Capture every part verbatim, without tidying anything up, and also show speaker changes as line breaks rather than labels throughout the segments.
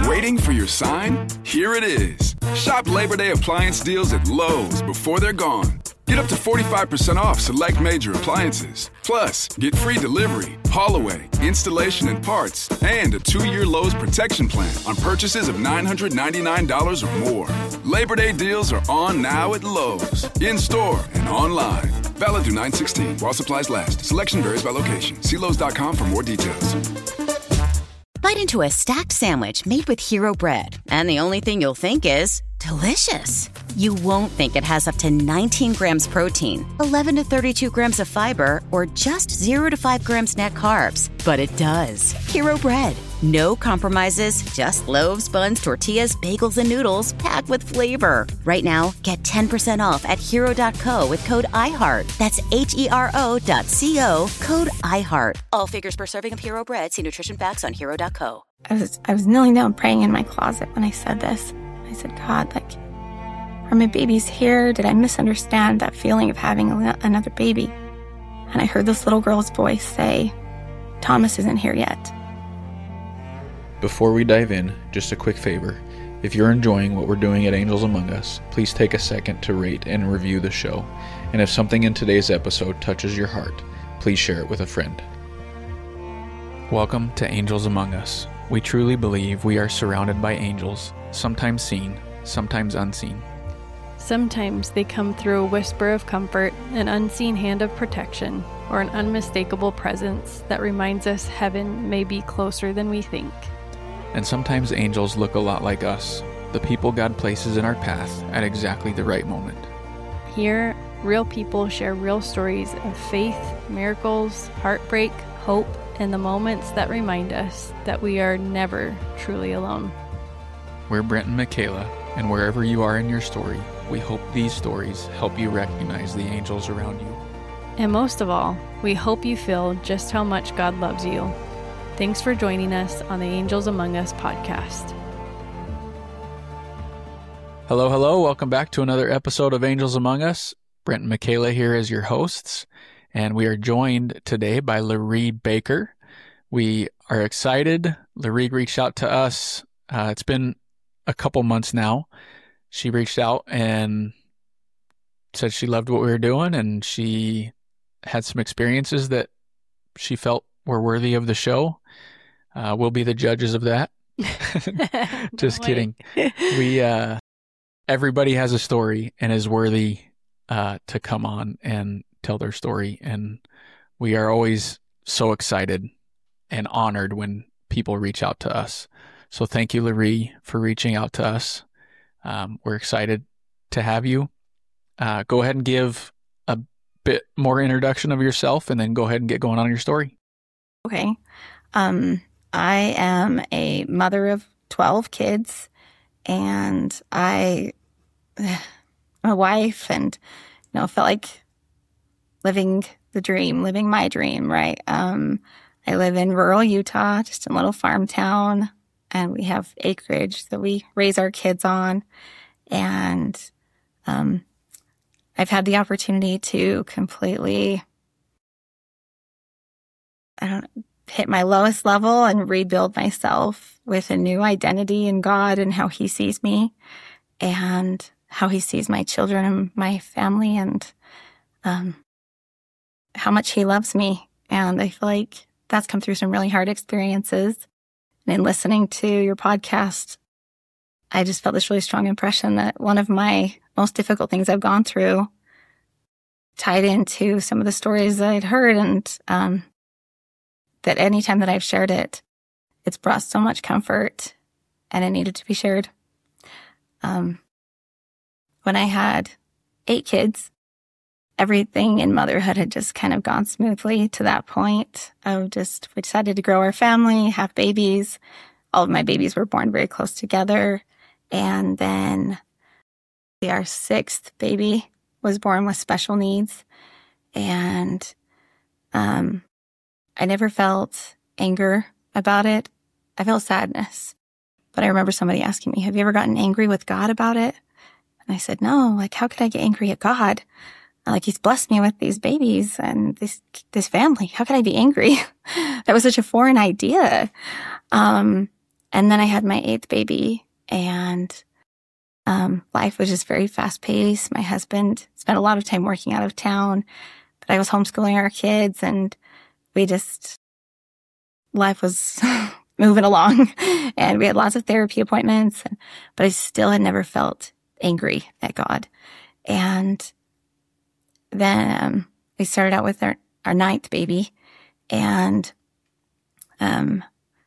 Waiting for your sign? Here it is. Shop Labor Day appliance deals at Lowe's before they're gone. Get up to forty-five percent off select major appliances. Plus, get free delivery, haul away, installation and parts, and a two-year Lowe's protection plan on purchases of nine hundred ninety-nine dollars or more. Labor Day deals are on now at Lowe's, in-store and online. Valid through nine sixteen while supplies last. Selection varies by location. See Lowe's dot com for more details.
Bite into a stacked sandwich made with Hero Bread, and the only thing you'll think is delicious. You won't think it has up to nineteen grams protein, eleven to thirty-two grams of fiber, or just zero to five grams net carbs. But it does. Hero Bread. No compromises, just loaves, buns, tortillas, bagels, and noodles packed with flavor. Right now, get ten percent off at hero dot co with code iHeart. That's H E R O dot C O, code iHeart. All figures per serving of Hero Bread. See nutrition facts on hero dot co.
I was, I was kneeling down praying in my closet when I said this. I said, God, like, are my babies here? Did I misunderstand that feeling of having a, another baby? And I heard this little girl's voice say, Thomas isn't here yet.
Before we dive in, just a quick favor. If you're enjoying what we're doing at Angels Among Us, please take a second to rate and review the show. And if something in today's episode touches your heart, please share it with a friend. Welcome to Angels Among Us. We truly believe we are surrounded by angels, sometimes seen, sometimes unseen.
Sometimes they come through a whisper of comfort, an unseen hand of protection, or an unmistakable presence that reminds us heaven may be closer than we think.
And sometimes angels look a lot like us, the people God places in our path at exactly the right moment.
Here, real people share real stories of faith, miracles, heartbreak, hope, and the moments that remind us that we are never truly alone.
We're Brent and Michaela, and wherever you are in your story, we hope these stories help you recognize the angels around you.
And most of all, we hope you feel just how much God loves you. Thanks for joining us on the Angels Among Us podcast.
Hello, hello. Welcome back to another episode of Angels Among Us. Brent and Michaela here as your hosts, and we are joined today by Laree Baker. We are excited. Laree reached out to us. Uh, it's been a couple months now. She reached out and said she loved what we were doing, and she had some experiences that she felt were worthy of the show. Uh, we'll be the judges of that. Just
No
kidding. We uh, everybody has a story and is worthy uh, to come on and tell their story, and we are always so excited and honored when people reach out to us. So thank you, Laree, for reaching out to us. Um, we're excited to have you. Uh, go ahead and give a bit more introduction of yourself, and then go ahead and get going on your story.
Okay. Um, I am a mother of twelve kids, and I, I'm a wife, and, you know, felt like living the dream, living my dream, right? Um, I live in rural Utah, just in a little farm town, and we have acreage that we raise our kids on. And um, I've had the opportunity to completely, I don't know, hit my lowest level and rebuild myself with a new identity in God and how He sees me and how He sees my children and my family, and um, how much He loves me. And I feel like that's come through some really hard experiences. And in listening to your podcast, I just felt this really strong impression that one of my most difficult things I've gone through tied into some of the stories that I'd heard, and um, that anytime that I've shared it, it's brought so much comfort, and it needed to be shared. Um, when I had eight kids, everything in motherhood had just kind of gone smoothly to that point of just, we decided to grow our family, have babies. All of my babies were born very close together. And then our sixth baby was born with special needs. And um, I never felt anger about it. I felt sadness. But I remember somebody asking me, have you ever gotten angry with God about it? And I said, no, like, how could I get angry at God? Like, He's blessed me with these babies and this this family. How could I be angry? That was such a foreign idea. Um, And then I had my eighth baby, and um, life was just very fast paced. My husband spent a lot of time working out of town, but I was homeschooling our kids, and we just, life was moving along, and we had lots of therapy appointments, but I still had never felt angry at God. And then um, we started out with our, our ninth baby, and um,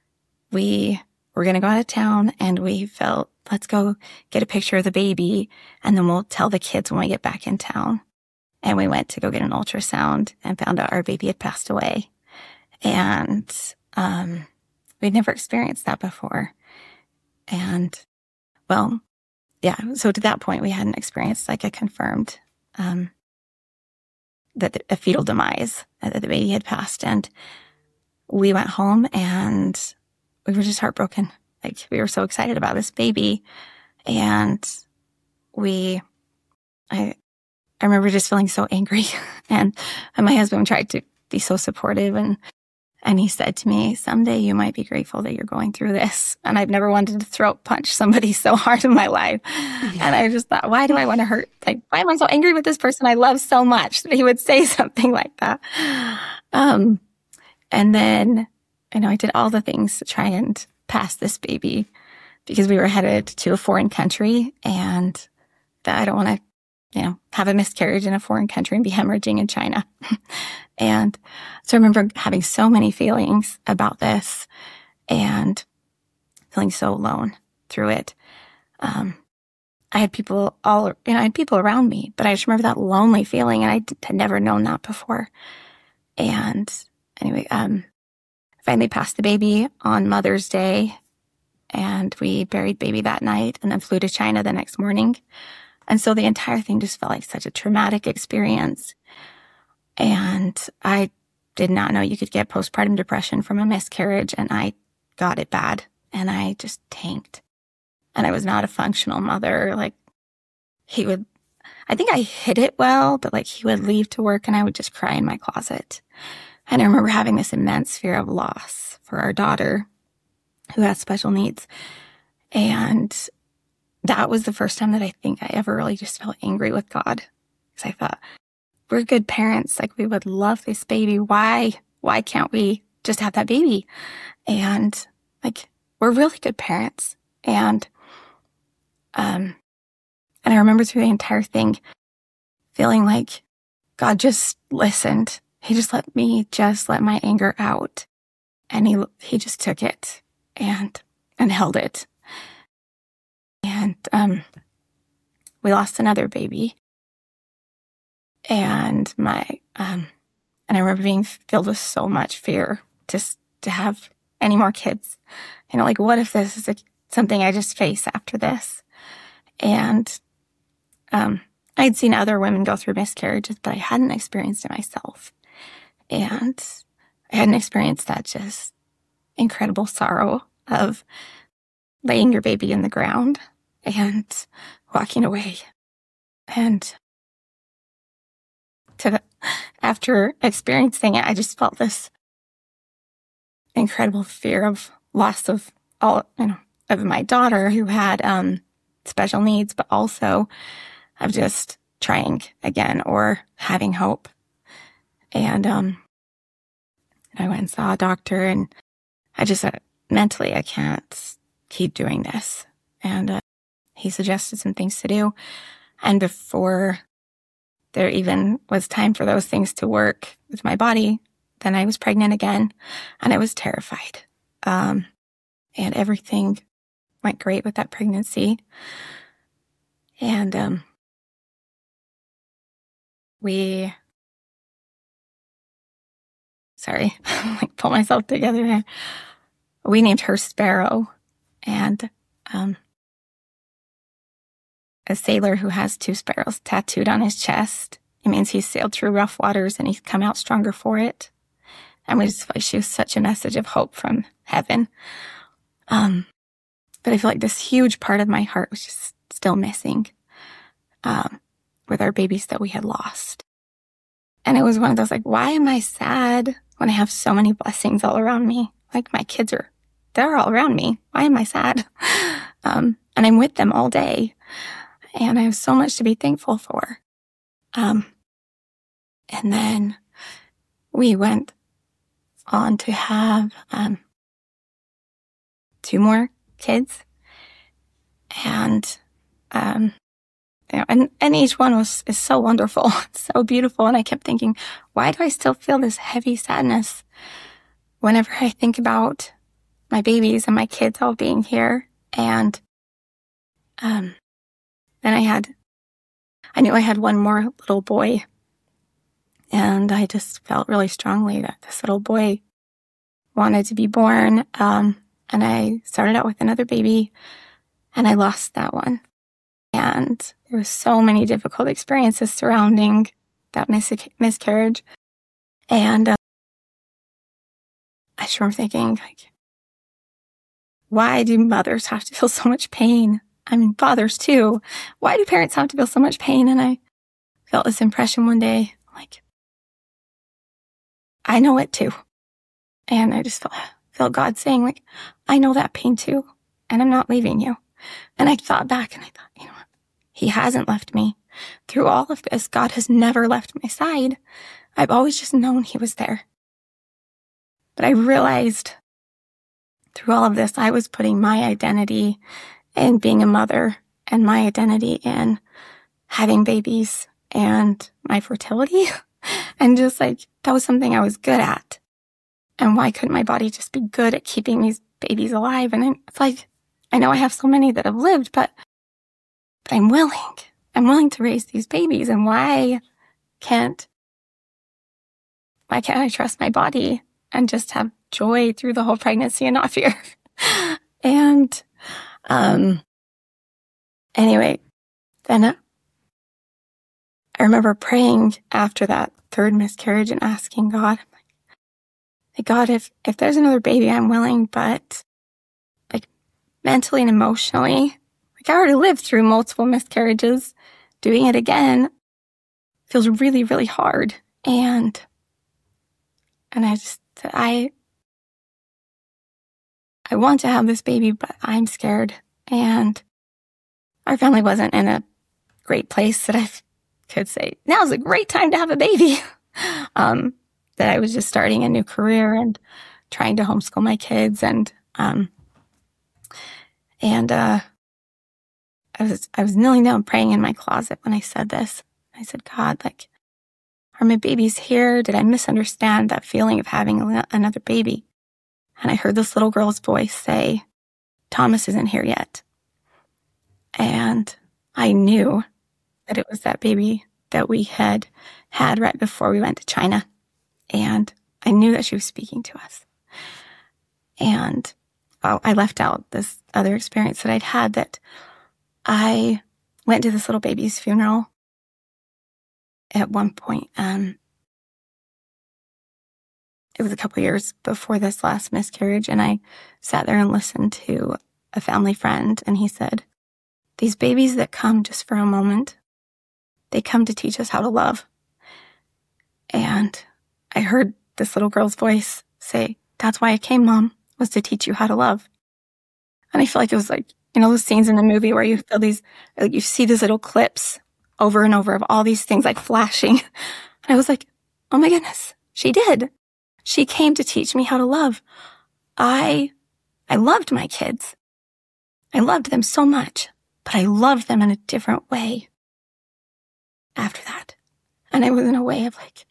we were going to go out of town, and we felt, let's go get a picture of the baby, and then we'll tell the kids when we get back in town. And we went to go get an ultrasound and found out our baby had passed away. And um, we'd never experienced that before. And, well, yeah, so to that point, we hadn't experienced like a confirmed um, that the, a fetal demise, that the baby had passed. And we went home, and we were just heartbroken. Like, we were so excited about this baby. And we, I, I remember just feeling so angry. And, and my husband tried to be so supportive. And, and he said to me, someday you might be grateful that you're going through this. And I've never wanted to throat punch somebody so hard in my life. Yeah. And I just thought, why do I want to hurt? Like, why am I so angry with this person I love so much that he would say something like that? Um, and then, you know, I did all the things to try and pass this baby, because we were headed to a foreign country, and that I don't want to, you know, have a miscarriage in a foreign country and be hemorrhaging in China. And so I remember having so many feelings about this and feeling so alone through it. Um, I had people all, you know, I had people around me, but I just remember that lonely feeling, and I had never known that before. And anyway, um, finally passed the baby on Mother's Day, and we buried baby that night and then flew to China the next morning. And so the entire thing just felt like such a traumatic experience. And I did not know you could get postpartum depression from a miscarriage, and I got it bad, and I just tanked. And I was not a functional mother. Like, he would, I think I hid it well, but like he would leave to work and I would just cry in my closet. And I remember having this immense fear of loss for our daughter who has special needs. And that was the first time that I think I ever really just felt angry with God. Because I thought, we're good parents. Like, we would love this baby. Why, why can't we just have that baby? And like, we're really good parents. And, um, and I remember through the entire thing feeling like God just listened. He just let me just let my anger out, and he, he just took it and, and held it. And, um, we lost another baby, and my, um, and I remember being filled with so much fear just to have any more kids. You know, like, what if this is a, something I just face after this? And, um, I'd seen other women go through miscarriages, but I hadn't experienced it myself. And I hadn't experienced that just incredible sorrow of laying your baby in the ground and walking away. And to the, after experiencing it, I just felt this incredible fear of loss of all, you know, of my daughter who had um, special needs, but also of just trying again or having hope. And um, I went and saw a doctor, and I just said, mentally, I can't keep doing this. And uh, he suggested some things to do. And before there even was time for those things to work with my body, then I was pregnant again, and I was terrified. Um, and everything went great with that pregnancy. And um, we... Sorry, like pull myself together here. We named her Sparrow, and um, a sailor who has two sparrows tattooed on his chest. It means he's sailed through rough waters and he's come out stronger for it. And we just felt like she was such a message of hope from heaven. Um, but I feel like this huge part of my heart was just still missing um, with our babies that we had lost. And it was one of those, like, why am I sad when I have so many blessings all around me? Like, my kids are they're all around me. Why am I sad? Um, and I'm with them all day. And I have so much to be thankful for. Um, and then we went on to have um, two more kids. And, um, you know, and, and each one was is so wonderful, so beautiful. And I kept thinking, why do I still feel this heavy sadness whenever I think about my babies and my kids all being here? And um, then I had, I knew I had one more little boy. And I just felt really strongly that this little boy wanted to be born. Um, and I started out with another baby, and I lost that one. And there were so many difficult experiences surrounding that mis- miscarriage. And uh, I just remember thinking, like, why do mothers have to feel so much pain? I mean, fathers too. Why do parents have to feel so much pain? And I felt this impression one day, like, I know it too. And I just felt, felt God saying, like, I know that pain too, and I'm not leaving you. And I thought back and I thought, you know what? He hasn't left me. Through all of this, God has never left my side. I've always just known he was there. But I realized through all of this, I was putting my identity in being a mother and my identity in having babies and my fertility. And just like, that was something I was good at. And why couldn't my body just be good at keeping these babies alive? And it's like, I know I have so many that have lived, but, but I'm willing. I'm willing to raise these babies. And why can't, why can't I trust my body and just have joy through the whole pregnancy and not fear? And, um, anyway, then uh, I remember praying after that third miscarriage and asking God, like, God, if, if there's another baby, I'm willing, but like mentally and emotionally, like I already lived through multiple miscarriages, doing it again feels really, really hard. And, and I just, I, I want to have this baby, but I'm scared. And our family wasn't in a great place that I could say, now's a great time to have a baby. um, that I was just starting a new career and trying to homeschool my kids. And, um, and, uh, I was, I was kneeling down praying in my closet when I said this. I said, God, like, are my babies here? Did I misunderstand that feeling of having another baby? And I heard this little girl's voice say, Thomas isn't here yet. And I knew that it was that baby that we had had right before we went to China. And I knew that she was speaking to us. And oh, I left out this other experience that I'd had, that I went to this little baby's funeral at one point. Um, it was a couple years before this last miscarriage, and I sat there and listened to a family friend, and he said, these babies that come just for a moment, they come to teach us how to love. And I heard this little girl's voice say, that's why I came, Mom, was to teach you how to love. And I feel like it was like, you know, those scenes in the movie where you feel these, like you see these little clips over and over of all these things like flashing. And I was like, oh my goodness, she did. She came to teach me how to love. I, I loved my kids. I loved them so much, but I loved them in a different way after that. And it was in a way of like,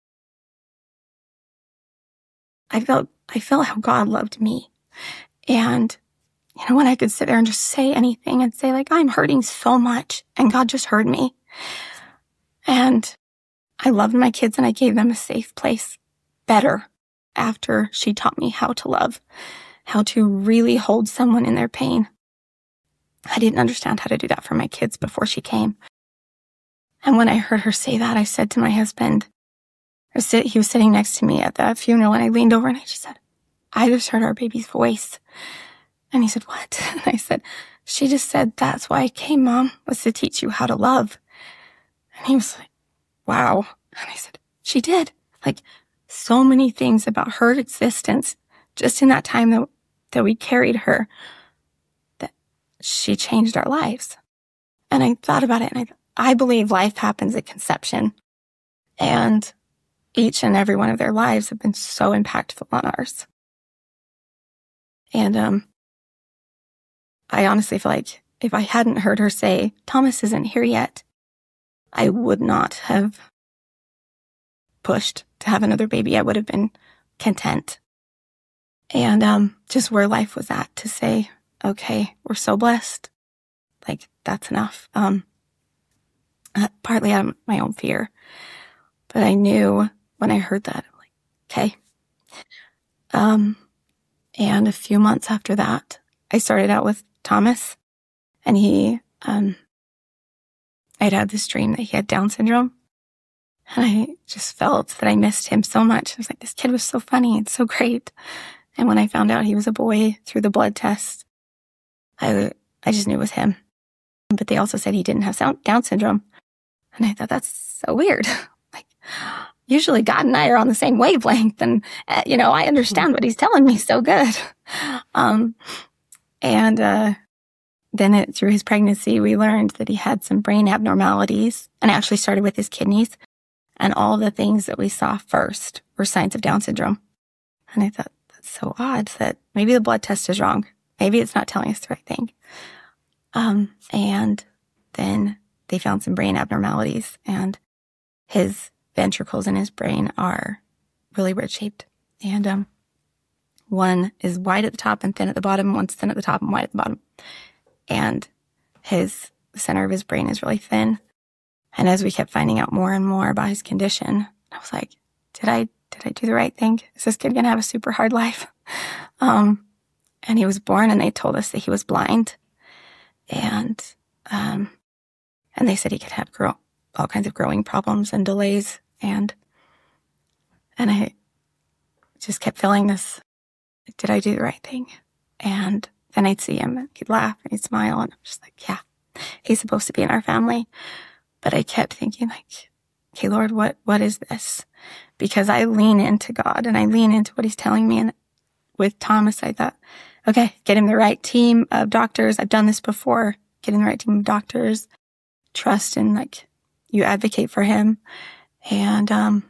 I felt, I felt how God loved me. And, you know, when I could sit there and just say anything and say like, I'm hurting so much, and God just heard me. And I loved my kids and I gave them a safe place better after she taught me how to love, how to really hold someone in their pain. I didn't understand how to do that for my kids before she came. And when I heard her say that, I said to my husband, I was sit, he was sitting next to me at the funeral, and I leaned over and I just said, I just heard our baby's voice. And he said, what? And I said, she just said, that's why I came, Mom, was to teach you how to love. And he was like, wow. And I said, she did. Like, so many things about her existence just in that time that that we carried her, that she changed our lives. And I thought about it, and I, I believe life happens at conception. And each and every one of their lives have been so impactful on ours. And um, I honestly feel like if I hadn't heard her say, Thomas isn't here yet, I would not have pushed to have another baby. I would have been content. And um, just where life was at, to say, okay, we're so blessed. Like, that's enough. Um, uh, partly out of my own fear. But I knew when I heard that, I'm like, okay. Um, and a few months after that, I started out with Thomas. And he, um, I'd had this dream that he had Down syndrome. And I just felt that I missed him so much. I was like, this kid was so funny and so great. And when I found out he was a boy through the blood test, I, I just knew it was him. But they also said he didn't have Down syndrome. And I thought, that's so weird. Like, usually God and I are on the same wavelength. And, uh, you know, I understand what he's telling me so good. Um, and uh, then it, through his pregnancy, we learned that he had some brain abnormalities, and actually started with his kidneys. And all the things that we saw first were signs of Down syndrome. And I thought, that's so odd that maybe the blood test is wrong. Maybe it's not telling us the right thing. Um, and then they found some brain abnormalities, and his ventricles in his brain are really weird shaped. And um, one is wide at the top and thin at the bottom. One's thin at the top and wide at the bottom. And his the center of his brain is really thin. And as we kept finding out more and more about his condition, I was like, did I did I do the right thing? Is this kid gonna have a super hard life? Um, and he was born, and they told us that he was blind. And um, and they said he could have grow, all kinds of growing problems and delays. And and I just kept feeling this, did I do the right thing? And then I'd see him, and he'd laugh, and he'd smile, and I'm just like, yeah, he's supposed to be in our family. But I kept thinking, like, okay, Lord, what what is this? Because I lean into God, and I lean into what he's telling me. And with Thomas, I thought, okay, get him the right team of doctors. I've done this before. Get him the right team of doctors. Trust and, like, you advocate for him. And um,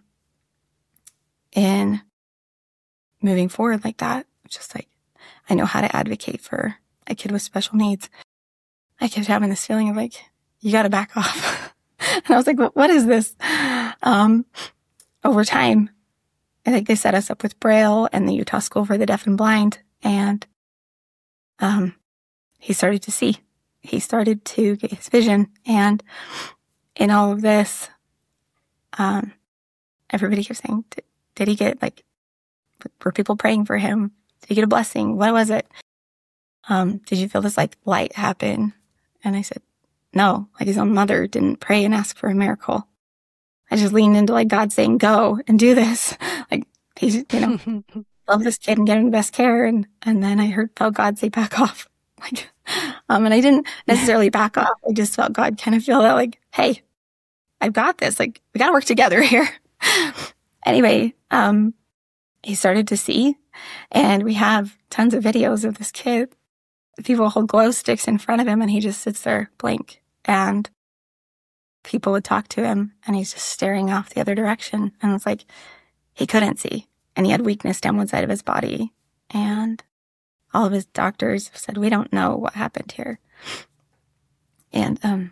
in moving forward like that, just like, I know how to advocate for a kid with special needs. I kept having this feeling of, like, you got to back off. And I was like, what is this? Um, over time, I think they set us up with Braille and the Utah School for the Deaf and Blind. And um, he started to see. He started to get his vision. And in all of this, um, everybody kept saying, did, did he get, like, were people praying for him? Did he get a blessing? What was it? Um, did you feel this, like, light happen? And I said, no, like, his own mother didn't pray and ask for a miracle. I just leaned into, like, God saying, go and do this. Like, he's, you know, love this kid and get him the best care. And, and then I heard, felt God say, back off. Like, um, and I didn't necessarily back off. I just felt God kind of feel that, like, hey, I've got this. Like, we got to work together here. Anyway, um, he started to see, and we have tons of videos of this kid. People hold glow sticks in front of him, and he just sits there blank. And people would talk to him, and he's just staring off the other direction. And it's like, he couldn't see, and he had weakness down one side of his body. And all of his doctors said, we don't know what happened here. And um,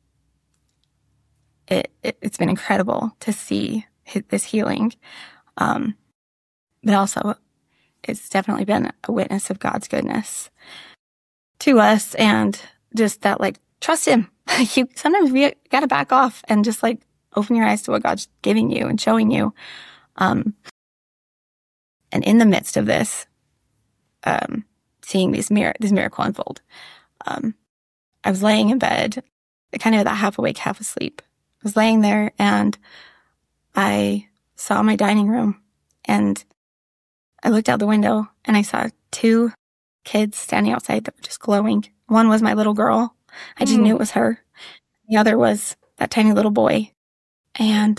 it, it, it's been incredible to see his, this healing. Um, but also, it's definitely been a witness of God's goodness to us, and just that, like, trust him. you, sometimes we got to back off and just, like, open your eyes to what God's giving you and showing you. Um, and in the midst of this, um, seeing these mir- this miracle unfold, um, I was laying in bed, kind of that half awake, half asleep. I was laying there, and I saw my dining room, and I looked out the window, and I saw two kids standing outside that were just glowing. One was my little girl. I just mm. knew it was her. The other was that tiny little boy. And,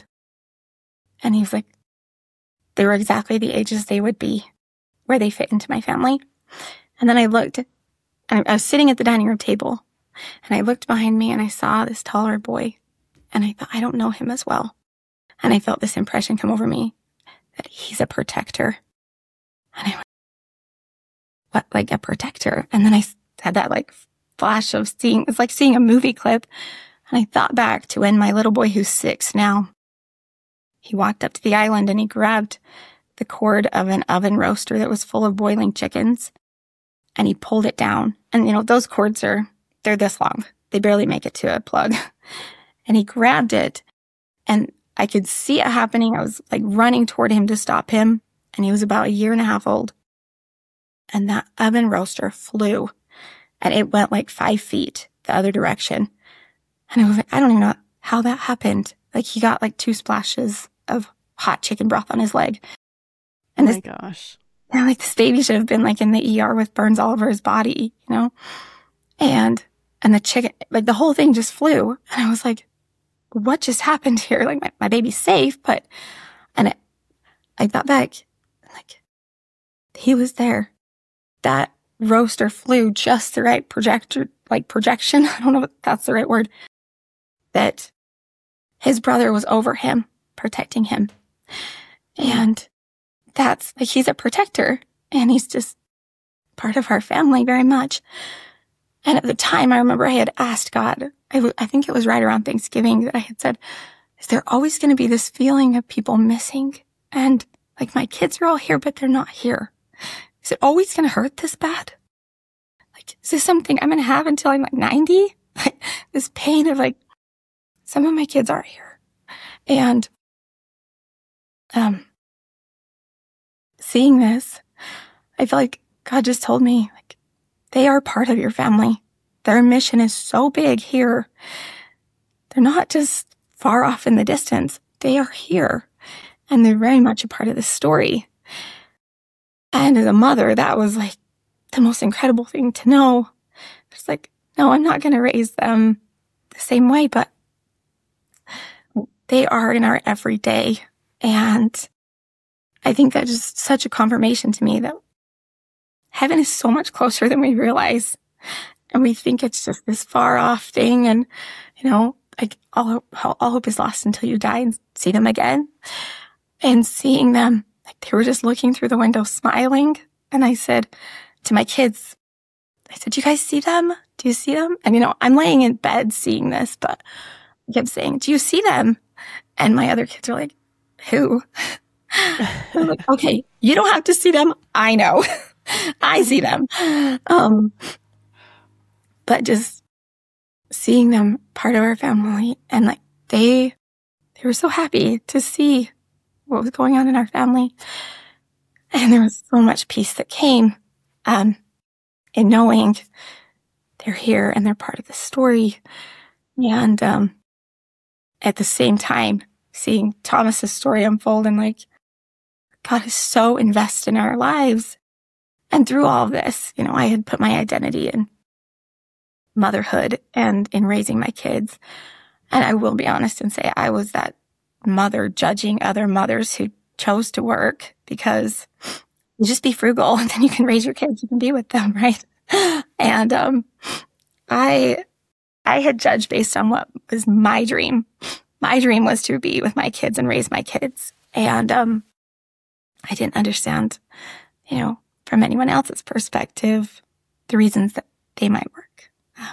and he was like, they were exactly the ages they would be, where they fit into my family. And then I looked, and I was sitting at the dining room table, and I looked behind me and I saw this taller boy, and I thought, I don't know him as well. And I felt this impression come over me that he's a protector. And I went, what, like a protector? And then I had that like flash of seeing, it's like seeing a movie clip. And I thought back to when my little boy, who's six now, he walked up to the island and he grabbed the cord of an oven roaster that was full of boiling chickens, and he pulled it down. And, you know, those cords are, they're this long. They barely make it to a plug. And he grabbed it, and I could see it happening. I was like running toward him to stop him, and he was about a year and a half old. And that oven roaster flew, and it went like five feet the other direction. And I was like, I don't even know how that happened. Like, he got like two splashes of hot chicken broth on his leg. And
oh
this,
my gosh.
And like this baby should have been like in the E R with burns all over his body, you know? And, and the chicken, like the whole thing just flew. And I was like, what just happened here? Like my, my baby's safe, but, and it, I thought back, like, he was there. That roaster flew just the right projector, like projection. I don't know if that's the right word. That his brother was over him, protecting him. And that's, like, he's a protector, and he's just part of our family very much. And at the time, I remember I had asked God, I, w- I think it was right around Thanksgiving, that I had said, is there always going to be this feeling of people missing? And, like, my kids are all here, but they're not here. Is it always going to hurt this bad? Like, is this something I'm going to have until I'm, like, ninety? Like, this pain of, like, some of my kids are here. And, um... seeing this, I feel like God just told me, like, they are part of your family. Their mission is so big here. They're not just far off in the distance. They are here. And they're very much a part of this story. And as a mother, that was like the most incredible thing to know. It's like, no, I'm not going to raise them the same way, but they are in our everyday. And I think that's just such a confirmation to me that heaven is so much closer than we realize. And we think it's just this far off thing. And, you know, like all hope, all hope is lost until you die and see them again. And seeing them, like they were just looking through the window smiling. And I said to my kids, I said, do you guys see them? Do you see them? And, you know, I'm laying in bed seeing this, but I kept saying, do you see them? And my other kids are like, who? I'm like, okay, you don't have to see them. I know. I see them. Um, but just seeing them part of our family, and like they, they were so happy to see what was going on in our family. And there was so much peace that came, um, in knowing they're here and they're part of the story. And, um, at the same time, seeing Thomas's story unfold, and like, God is so invested in our lives. And through all of this, you know, I had put my identity in motherhood and in raising my kids. And I will be honest and say I was that mother judging other mothers who chose to work, because you just be frugal and then you can raise your kids, you can be with them, right? And um, I, I had judged based on what was my dream. My dream was to be with my kids and raise my kids. And um, I didn't understand, you know, from anyone else's perspective, the reasons that they might work.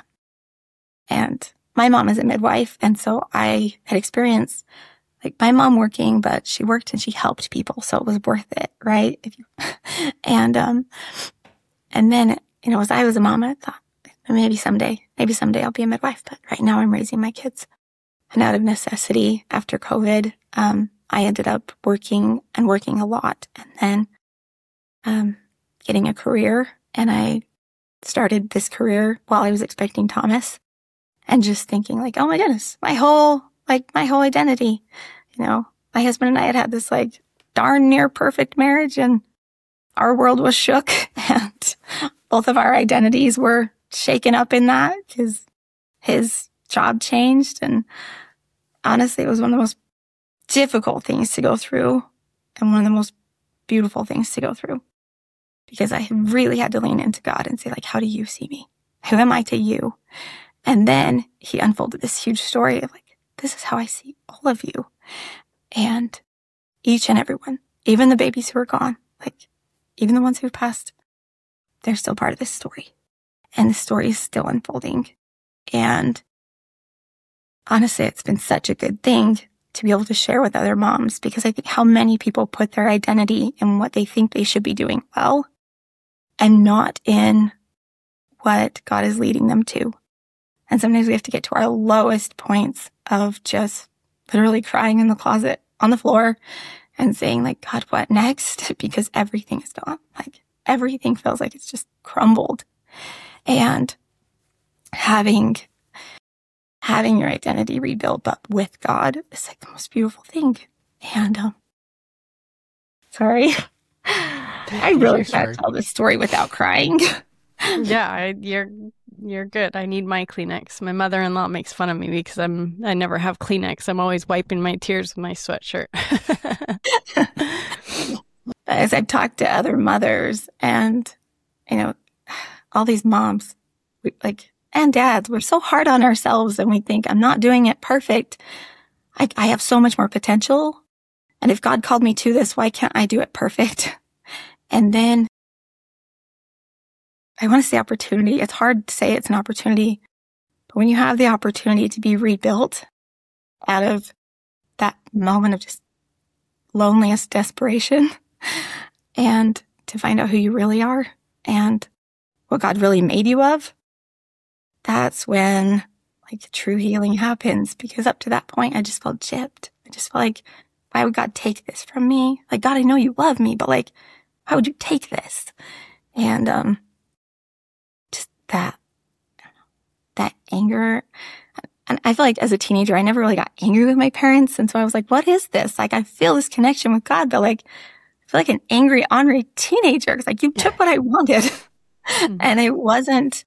And my mom is a midwife. And so I had experienced like my mom working, but she worked and she helped people. So it was worth it. Right. If you, and, um, and then, you know, as I was a mom, I thought maybe someday, maybe someday I'll be a midwife, but right now I'm raising my kids. And out of necessity after COVID, um, I ended up working and working a lot, and then, um, getting a career. And I started this career while I was expecting Thomas, and just thinking like, oh my goodness, my whole, like my whole identity, you know, my husband and I had had this like darn near perfect marriage, and our world was shook, and both of our identities were shaken up in that because his job changed. And honestly, it was one of the most difficult things to go through, and one of the most beautiful things to go through, because I really had to lean into God and say, like, how do you see me? Who am I to you? And then he unfolded this huge story of like, this is how I see all of you. And each and every one, even the babies who are gone, like even the ones who've passed, they're still part of this story. And the story is still unfolding. And honestly, it's been such a good thing to be able to share with other moms, because I think how many people put their identity in what they think they should be doing well and not in what God is leading them to. And sometimes we have to get to our lowest points of just literally crying in the closet on the floor and saying like, God, what next? Because everything is gone. Like everything feels like it's just crumbled. And having having your identity rebuilt, but with God, is like the most beautiful thing. And um, sorry, I really can't tell this story without crying.
Yeah, I, you're you're good. I need my Kleenex. My mother-in-law makes fun of me because I'm I never have Kleenex. I'm always wiping my tears with my sweatshirt.
As I've talked to other mothers and, you know, all these moms, we, like, and dads, we're so hard on ourselves and we think, I'm not doing it perfect. I, I have so much more potential. And if God called me to this, why can't I do it perfect? And then I want to say opportunity. It's hard to say it's an opportunity, but when you have the opportunity to be rebuilt out of that moment of just loneliest desperation and to find out who you really are and what God really made you of, that's when like true healing happens. Because up to that point, I just felt gypped. I just felt like, why would God take this from me? Like, God, I know you love me, but like, why would you take this? And, um, just that, that anger. And I feel like as a teenager, I never really got angry with my parents. And so I was like, what is this? Like, I feel this connection with God, but like, I feel like an angry, ornery teenager. Cause like, you took what I wanted. Mm-hmm. And it wasn't,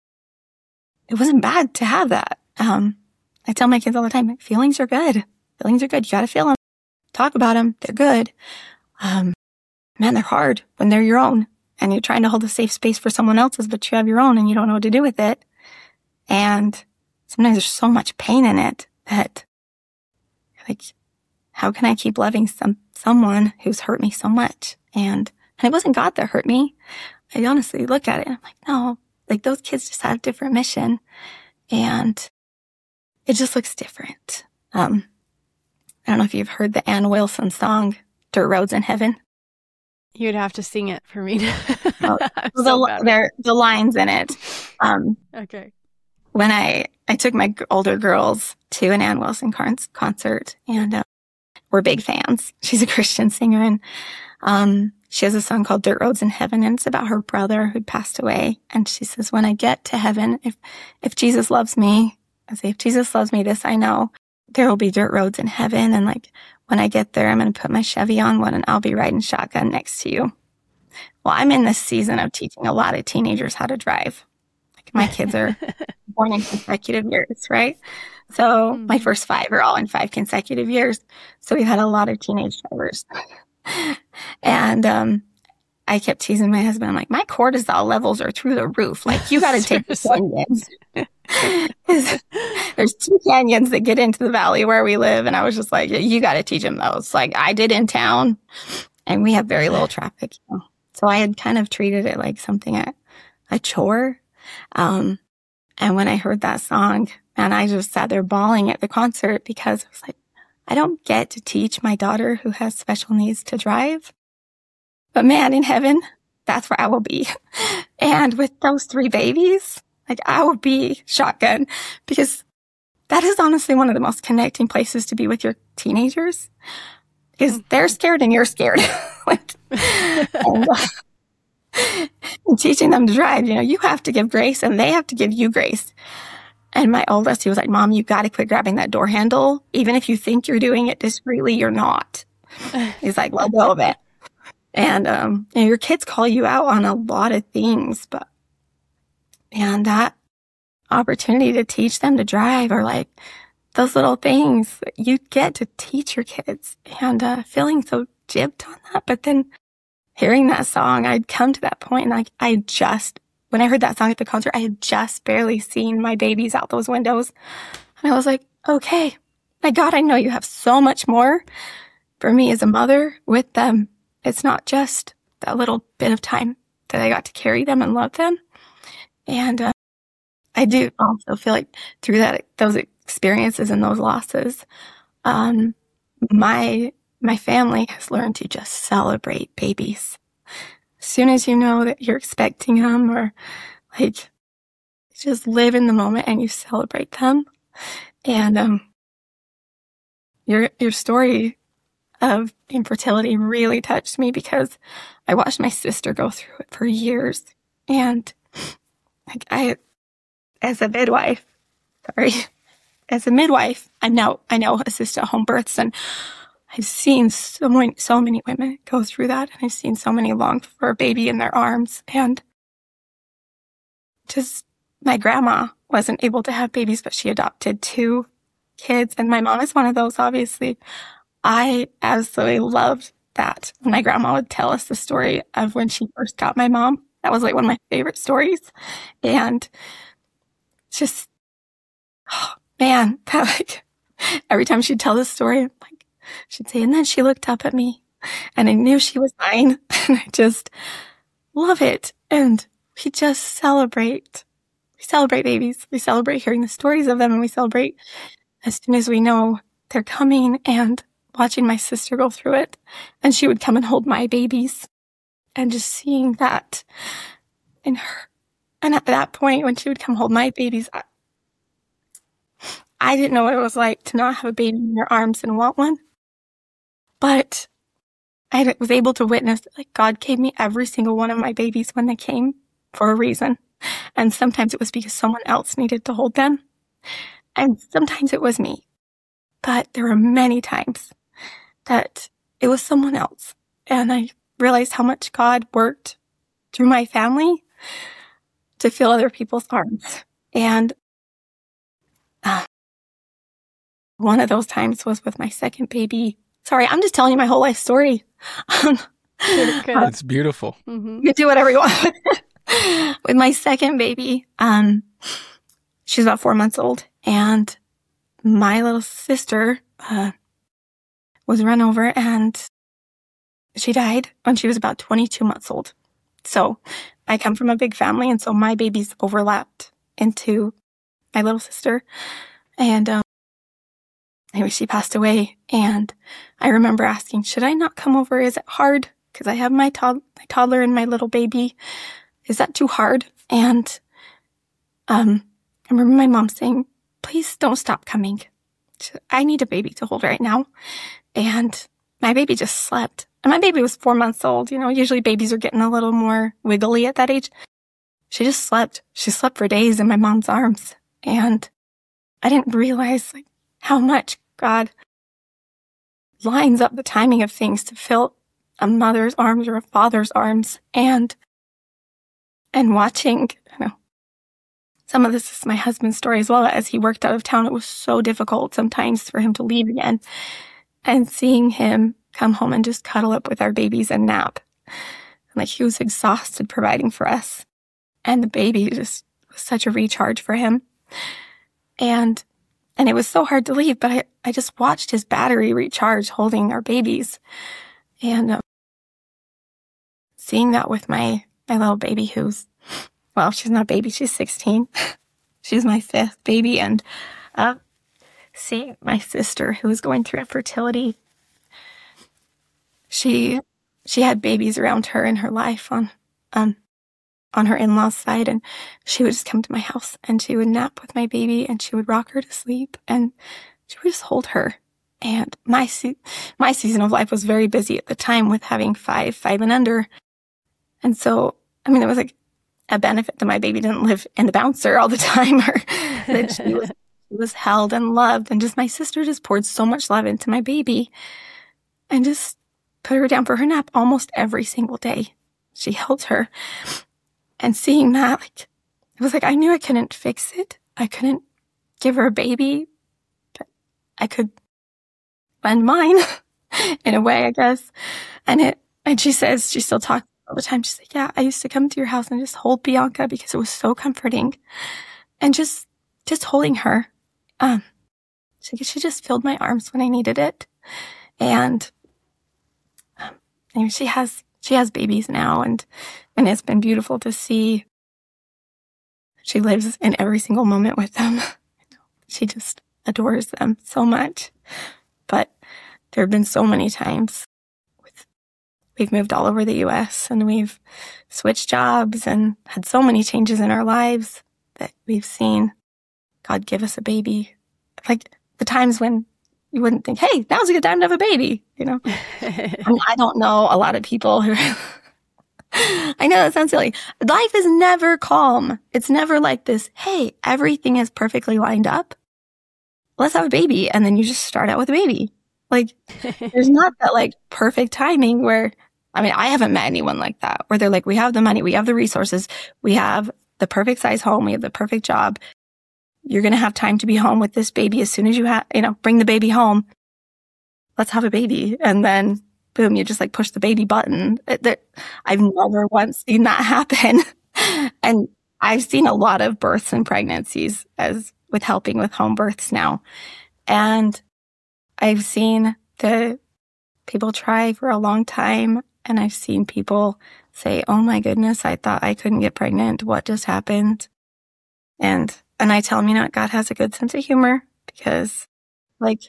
it wasn't bad to have that. Um, I tell my kids all the time, feelings are good. Feelings are good. You got to feel them. Talk about them. They're good. Um, man, they're hard when they're your own and you're trying to hold a safe space for someone else's, but you have your own and you don't know what to do with it. And sometimes there's so much pain in it that like, how can I keep loving some, someone who's hurt me so much? And, and it wasn't God that hurt me. I honestly look at it and I'm like, no, like those kids just have a different mission and it just looks different. Um, I don't know if you've heard the Ann Wilson song, Dirt Roads in Heaven.
You'd have to sing it for me to.
Oh, so the, there, the lines in it. Um,
okay.
When I, I took my older girls to an Ann Wilson con- concert and uh, we're big fans. She's a Christian singer and um, she has a song called Dirt Roads in Heaven, and it's about her brother who'd passed away. And she says, when I get to heaven, if, if Jesus loves me, I say, if Jesus loves me, this I know, there will be dirt roads in heaven. And like, when I get there, I'm going to put my Chevy on one and I'll be riding shotgun next to you. Well, I'm in this season of teaching a lot of teenagers how to drive. Like my kids are born in consecutive years, right? So mm-hmm. my first five are all in five consecutive years. So we've had a lot of teenage drivers. And um, I kept teasing my husband. I'm like, my cortisol levels are through the roof. Like, you got to take the canyons. There's two canyons that get into the valley where we live. And I was just like, you got to teach them those. Like I did in town. And we have very little traffic. You know? So I had kind of treated it like something, a, a chore. Um, and when I heard that song, and I just sat there bawling at the concert because I was like, I don't get to teach my daughter who has special needs to drive. But man, in heaven, that's where I will be. And with those three babies, like I will be shotgun because that is honestly one of the most connecting places to be with your teenagers because they're scared and you're scared. like, and, uh, and teaching them to drive, you know, you have to give grace and they have to give you grace. And my oldest, he was like, Mom, you got to quit grabbing that door handle. Even if you think you're doing it discreetly, you're not. He's like, let go of it. And, um, you know, your kids call you out on a lot of things, but, man, that opportunity to teach them to drive or like those little things that you get to teach your kids and, uh, feeling so gypped on that. But then, hearing that song, I'd come to that point and I, I just, when I heard that song at the concert, I had just barely seen my babies out those windows. And I was like, okay, my God, I know you have so much more for me as a mother with them. It's not just that little bit of time that I got to carry them and love them. And uh, I do also feel like through that, those experiences and those losses, um, my my family has learned to just celebrate babies. As soon as you know that you're expecting them, or like, just live in the moment and you celebrate them. And um, your your story of infertility really touched me, because I watched my sister go through it for years. And like I, as a midwife, sorry, as a midwife, I'm now, I now assist at home births, and I've seen so many, so many women go through that, and I've seen so many long for a baby in their arms. And just, my grandma wasn't able to have babies, but she adopted two kids, and my mom is one of those, obviously. I absolutely loved that. My grandma would tell us the story of when she first got my mom. That was like one of my favorite stories. And just, oh, man, that like, every time she'd tell this story, like, she'd say, and then she looked up at me and I knew she was mine. And I just love it. And we just celebrate. We celebrate babies. We celebrate hearing the stories of them, and we celebrate as soon as we know they're coming, and watching my sister go through it. And she would come and hold my babies, and just seeing that in her. And at that point, when she would come hold my babies, I, I didn't know what it was like to not have a baby in your arms and want one. But I was able to witness, like, God gave me every single one of my babies when they came for a reason. And sometimes it was because someone else needed to hold them. And sometimes it was me. But there were many times that it was someone else. And I realized how much God worked through my family to fill other people's arms. And uh, one of those times was with my second baby. Sorry, I'm just telling you my whole life story. Um,
it's beautiful.
Mm-hmm. You can do whatever you want. With my second baby, um, she's about four months old, and my little sister uh, was run over, and she died when she was about twenty-two months old. So I come from a big family, and so my babies overlapped into my little sister. And um, anyway, she passed away, and I remember asking, should I not come over? Is it hard? Because I have my, tod- my toddler and my little baby. Is that too hard? And um, I remember my mom saying, please don't stop coming. I need a baby to hold right now. And my baby just slept. And my baby was four months old. You know, usually babies are getting a little more wiggly at that age. She just slept. She slept for days in my mom's arms. And I didn't realize like how much God lines up the timing of things to fill a mother's arms or a father's arms. And and watching, you know, some of this is my husband's story as well. As he worked out of town, it was so difficult sometimes for him to leave again. And seeing him come home and just cuddle up with our babies and nap. And like, he was exhausted providing for us. And the baby just was such a recharge for him. And and it was so hard to leave, but I, I just watched his battery recharge holding our babies. And um, seeing that with my, my little baby who's, well, she's not a baby, she's sixteen. She's my fifth baby. And uh, seeing my sister who was going through infertility, she she had babies around her in her life on um on her in-laws' side, and she would just come to my house and she would nap with my baby and she would rock her to sleep and she would just hold her. And my se- my season of life was very busy at the time with having five, five and under. And so, I mean, it was like a benefit that my baby didn't live in the bouncer all the time, or that she was, she was held and loved. And just my sister just poured so much love into my baby and just put her down for her nap almost every single day. She held her. And seeing that, like, it was like I knew I couldn't fix it. I couldn't give her a baby, but I could lend mine in a way, I guess. And it And she says, she still talks all the time. She's like, yeah, I used to come to your house and just hold Bianca because it was so comforting. And just, just holding her. Um, she, she just filled my arms when I needed it. And, um, and she has, she has babies now, and, and it's been beautiful to see. She lives in every single moment with them. She just adores them so much. But there have been so many times with, we've moved all over the U S and we've switched jobs and had so many changes in our lives that we've seen God give us a baby. Like the times when you wouldn't think, hey, now's a good time to have a baby, you know? I mean, I don't know a lot of people who, I know that sounds silly. Life is never calm. It's never like this, hey, everything is perfectly lined up. Let's have a baby. And then you just start out with a baby. Like, there's not that like perfect timing where, I mean, I haven't met anyone like that, where they're like, we have the money, we have the resources, we have the perfect size home, we have the perfect job. You're going to have time to be home with this baby as soon as you have, you know, bring the baby home. Let's have a baby. And then boom, you just like push the baby button. It, there, I've never once seen that happen. And I've seen a lot of births and pregnancies as with helping with home births now. And I've seen the people try for a long time. And I've seen people say, oh my goodness, I thought I couldn't get pregnant. What just happened? And And I tell them, you know, God has a good sense of humor, because like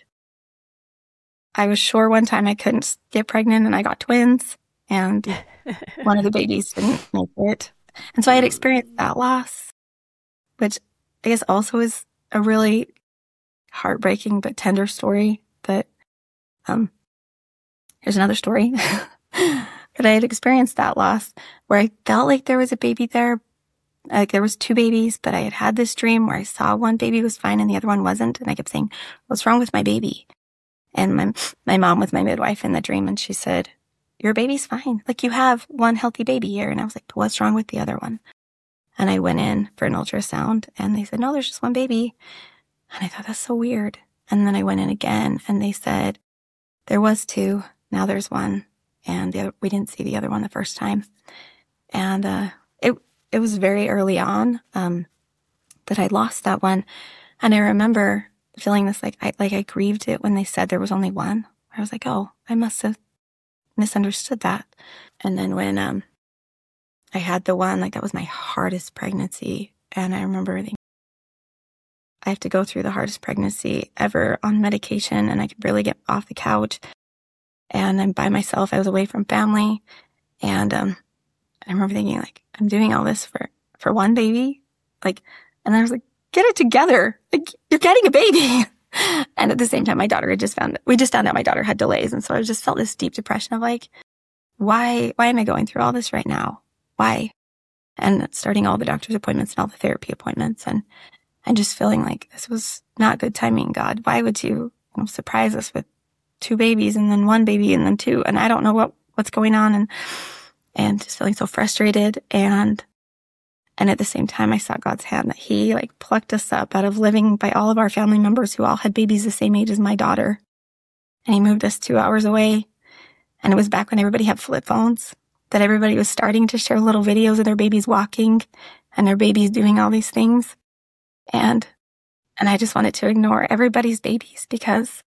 I was sure one time I couldn't get pregnant and I got twins, and one of the babies didn't make it. And so I had experienced that loss, which I guess also is a really heartbreaking but tender story. But um, here's another story. But I had experienced that loss where I felt like there was a baby there. Like there was two babies, but I had had this dream where I saw one baby was fine and the other one wasn't. And I kept saying, what's wrong with my baby? And my, my mom was my midwife in the dream, and she said, your baby's fine. Like you have one healthy baby here. And I was like, but what's wrong with the other one? And I went in for an ultrasound and they said, no, there's just one baby. And I thought, that's so weird. And then I went in again and they said, there was two, now there's one. And the other, we didn't see the other one the first time. And, uh, it, it was very early on, um, that I lost that one. And I remember feeling this, like I, like I grieved it when they said there was only one. I was like, oh, I must have misunderstood that. And then when, um, I had the one, like that was my hardest pregnancy. And I remember thinking, I have to go through the hardest pregnancy ever on medication, and I could barely get off the couch. And I'm by myself. I was away from family. And um, I remember thinking, like, I'm doing all this for, for one baby. Like, and I was like, get it together. Like, you're getting a baby. And at the same time, my daughter had just found, we just found out my daughter had delays. And so I just felt this deep depression of like, why, why am I going through all this right now? Why? And starting all the doctor's appointments and all the therapy appointments. And, and just feeling like this was not good timing, God. Why would you, you know, surprise us with two babies and then one baby and then two? And I don't know what, what's going on. And, and just feeling so frustrated. And, and at the same time, I saw God's hand that he like plucked us up out of living by all of our family members who all had babies the same age as my daughter. And he moved us two hours away. And it was back when everybody had flip phones, that everybody was starting to share little videos of their babies walking and their babies doing all these things. And, and I just wanted to ignore everybody's babies because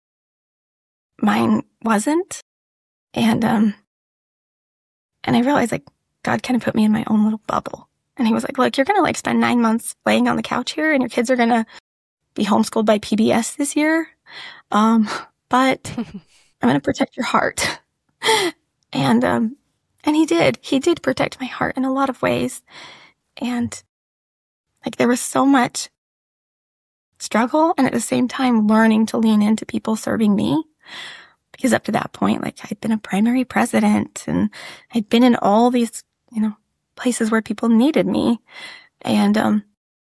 mine wasn't. And, um, and I realized like God kind of put me in my own little bubble. And he was like, look, you're going to like spend nine months laying on the couch here and your kids are going to be homeschooled by P B S this year. Um, but I'm going to protect your heart. And, um, and he did, he did protect my heart in a lot of ways. And like, there was so much struggle and at the same time learning to lean into people serving me. Because up to that point, like I'd been a primary president and I'd been in all these, you know, places where people needed me. And, um,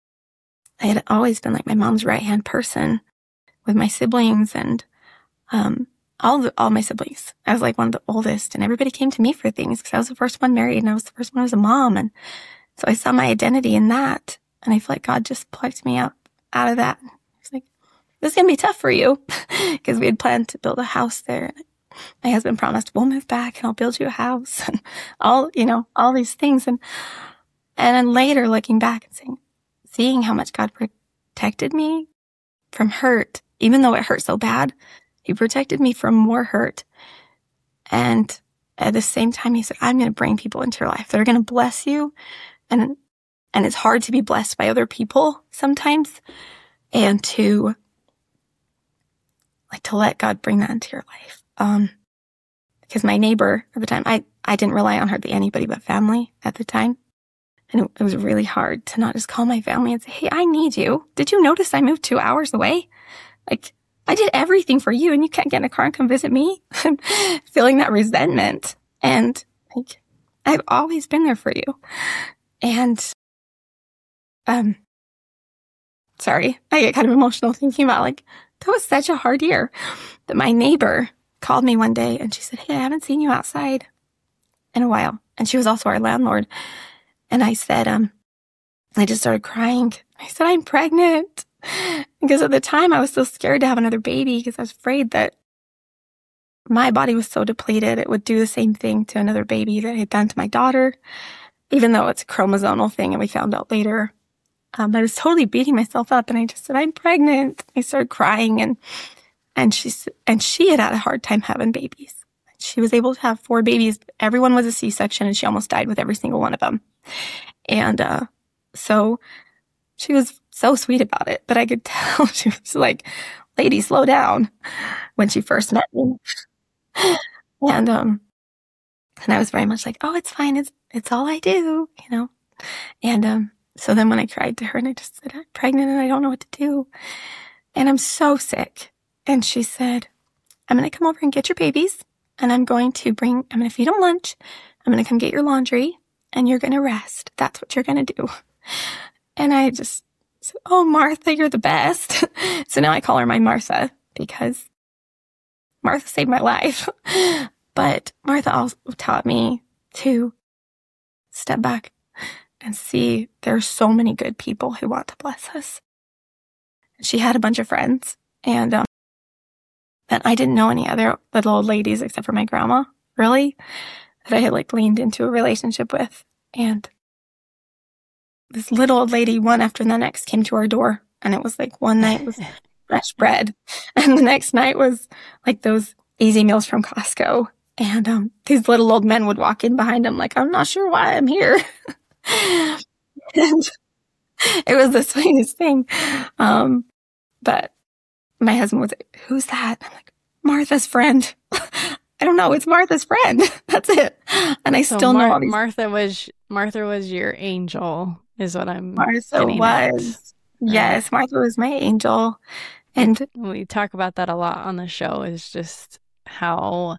I had always been like my mom's right-hand person with my siblings and, um, all the, all my siblings. I was like one of the oldest and everybody came to me for things because I was the first one married and I was the first one who was a mom. And so I saw my identity in that. And I feel like God just plucked me out, out of that. He's like, this is going to be tough for you because we had planned to build a house there. my husband promised, we'll move back and I'll build you a house and all, you know, all these things. And, and then later looking back and saying, seeing how much God protected me from hurt, even though it hurt so bad, he protected me from more hurt. And at the same time, he said, I'm going to bring people into your life that are going to bless you. And, and it's hard to be blessed by other people sometimes, and to like to let God bring that into your life. Um, because my neighbor at the time, I, I didn't rely on hardly anybody but family at the time. And it, it was really hard to not just call my family and say, hey, I need you. Did you notice I moved two hours away? Like, I did everything for you and you can't get in a car and come visit me? Feeling that resentment. And like, I've always been there for you. And, um, sorry, I get kind of emotional thinking about like, that was such a hard year. But my neighbor called me one day and she said, hey, I haven't seen you outside in a while. And she was also our landlord. And I said, um, I just started crying. I said, I'm pregnant. Because at the time I was so scared to have another baby because I was afraid that my body was so depleted, it would do the same thing to another baby that I had done to my daughter, even though it's a chromosomal thing and we found out later. Um, I was totally beating myself up and I just said, I'm pregnant. I started crying and, and she, and she had had a hard time having babies. She was able to have four babies. Everyone was a C-section and she almost died with every single one of them. And, uh, so she was so sweet about it, but I could tell she was like, lady, slow down when she first met me. And, um, and I was very much like, oh, it's fine. It's, it's all I do, you know? And, um, so then when I cried to her and I just said, I'm pregnant and I don't know what to do. And I'm so sick. And she said, I'm going to come over and get your babies. And I'm going to bring, I'm going to feed them lunch. I'm going to come get your laundry and you're going to rest. That's what you're going to do. And I just said, oh, Martha, you're the best. So now I call her my Martha because Martha saved my life. But Martha also taught me to step back and see there's so many good people who want to bless us. She had a bunch of friends, and um, and I didn't know any other little old ladies except for my grandma, really, that I had like leaned into a relationship with. And this little old lady, one after the next, came to our door, and it was like one night was fresh bread, and the next night was like those easy meals from Costco. And um, these little old men would walk in behind them like, I'm not sure why I'm here. And it was the sweetest thing. Um, but my husband was like, who's that? I'm like, Martha's friend. I don't know. It's Martha's friend. That's it. And I so still Mar- know all these.
Martha was, Martha was your angel is what I'm
Martha was. At. Yes. Martha was my angel. And
we talk about that a lot on the show, is just how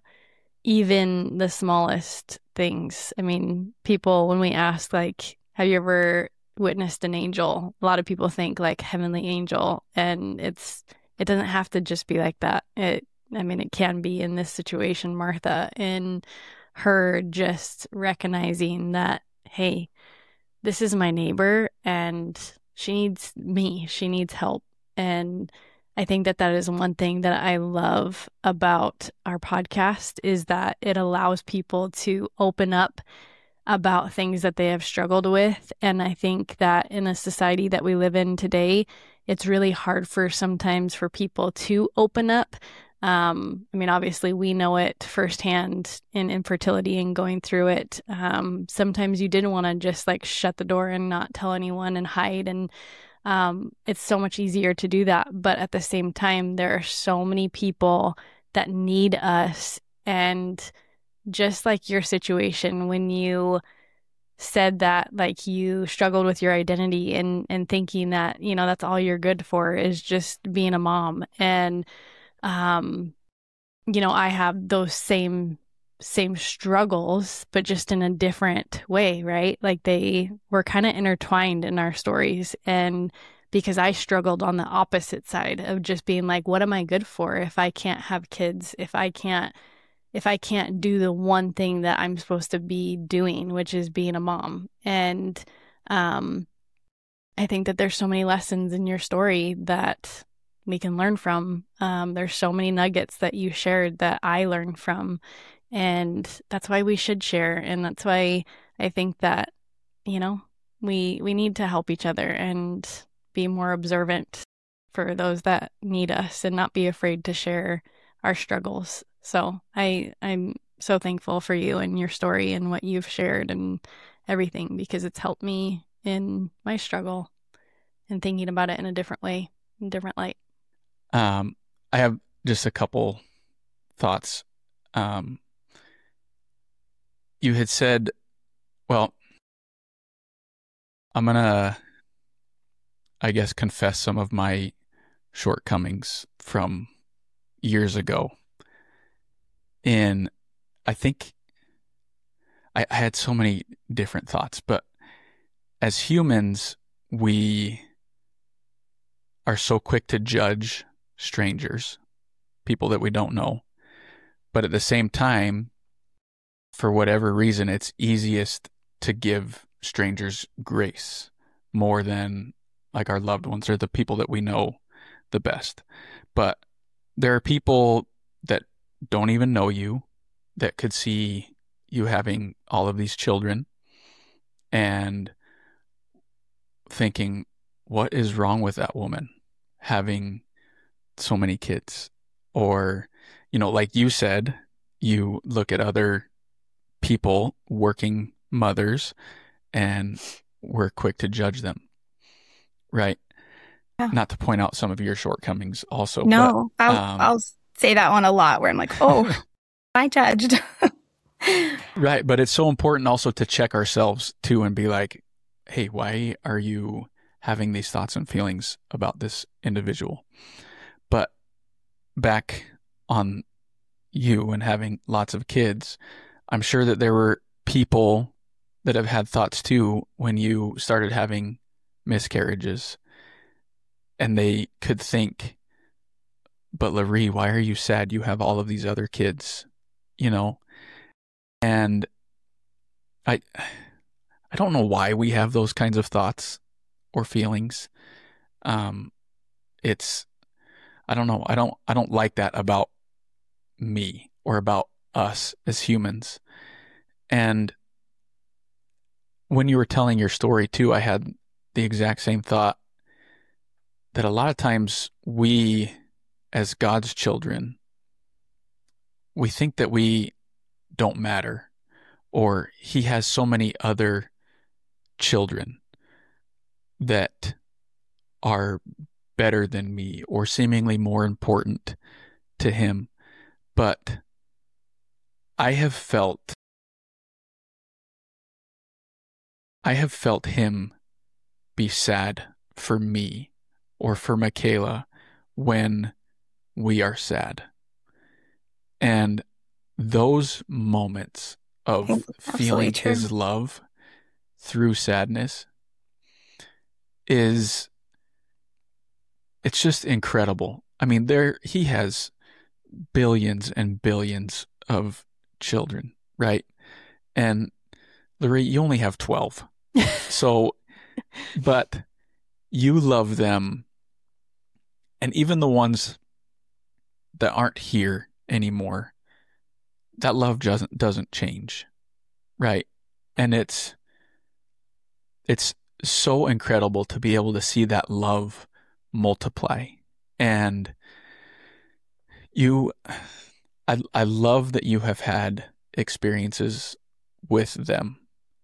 even the smallest things. I mean, people, when we ask, like, have you ever witnessed an angel? A lot of people think like heavenly angel, and it's, it doesn't have to just be like that. It, I mean, it can be in this situation, Martha, and her just recognizing that, hey, this is my neighbor and she needs me. She needs help. And I think that that is one thing that I love about our podcast, is that it allows people to open up about things that they have struggled with. And I think that in a society that we live in today, it's really hard for sometimes for people to open up. Um, I mean, obviously we know it firsthand in infertility and going through it. Um, sometimes you didn't want to just like shut the door and not tell anyone and hide, and Um, it's so much easier to do that. But at the same time, there are so many people that need us. And just like your situation, when you said that, like, you struggled with your identity and, and thinking that, you know, that's all you're good for is just being a mom. And, um, you know, I have those same same struggles, but just in a different way, right? Like they were kind of intertwined in our stories. And because I struggled on the opposite side of just being like, what am I good for if I can't have kids, if I can't, if I can't do the one thing that I'm supposed to be doing, which is being a mom. And um, I think that there's so many lessons in your story that we can learn from. Um, there's so many nuggets that you shared that I learned from, and that's why we should share. And that's why I think that, you know, we we need to help each other and be more observant for those that need us and not be afraid to share our struggles. So I I'm so thankful for you and your story and what you've shared and everything, because it's helped me in my struggle and thinking about it in a different way, in a different light.
Um, I have just a couple thoughts. Um, you had said, well, I'm going to, I guess, confess some of my shortcomings from years ago. And I think I, I had so many different thoughts, but as humans, we are so quick to judge strangers, people that we don't know. But at the same time, for whatever reason, it's easiest to give strangers grace more than like our loved ones or the people that we know the best. But there are people that don't even know you that could see you having all of these children and thinking, what is wrong with that woman having so many kids? Or, you know, like you said, you look at other people, working mothers, and we're quick to judge them, right?
Yeah.
Not to point out some of your shortcomings also.
No,
but,
I'll,
um,
I'll say that one a lot where I'm like, oh, I judged.
Right. But it's so important also to check ourselves too and be like, hey, why are you having these thoughts and feelings about this individual? But back on you and having lots of kids, I'm sure that there were people that have had thoughts too when you started having miscarriages, and they could think, but Larry, why are you sad? You have all of these other kids, you know? And I I don't know why we have those kinds of thoughts or feelings. Um, it's, I don't know. I don't, I don't like that about me or about us as humans. And when you were telling your story too, I had the exact same thought that a lot of times we, as God's children, we think that we don't matter, or he has so many other children that are better than me or seemingly more important to him. But I have felt, I have felt him be sad for me or for Michaela when we are sad. And those moments of feeling
true.
his love through sadness is, it's just incredible. I mean, there, he has billions and billions of children, right? And Larry, you only have twelve. So, but you love them. And even the ones that aren't here anymore, that love doesn't, doesn't change, right? And it's, it's so incredible to be able to see that love multiply. And you, I, I love that you have had experiences with them.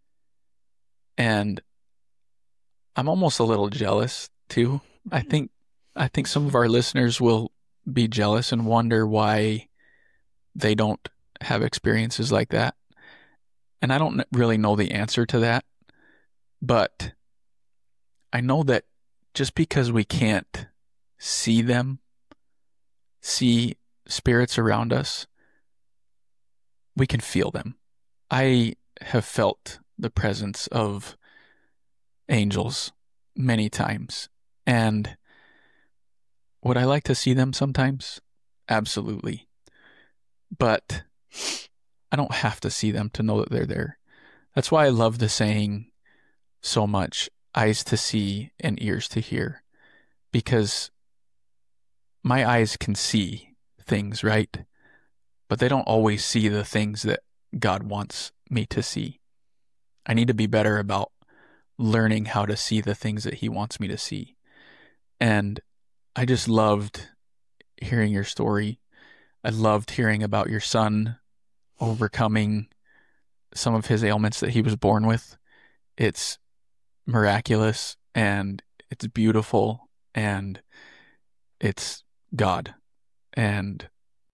And I'm almost a little jealous too. I think, I think some of our listeners will be jealous and wonder why they don't have experiences like that. And I don't really know the answer to that, but I know that just because we can't see them, see spirits around us, we can feel them. I have felt the presence of angels many times. And would I like to see them sometimes? Absolutely. But I don't have to see them to know that they're there. That's why I love the saying so much, eyes to see and ears to hear, because my eyes can see things, right? But they don't always see the things that God wants me to see. I need to be better about learning how to see the things that he wants me to see. And I just loved hearing your story. I loved hearing about your son overcoming some of his ailments that he was born with. It's miraculous and it's beautiful and it's God. And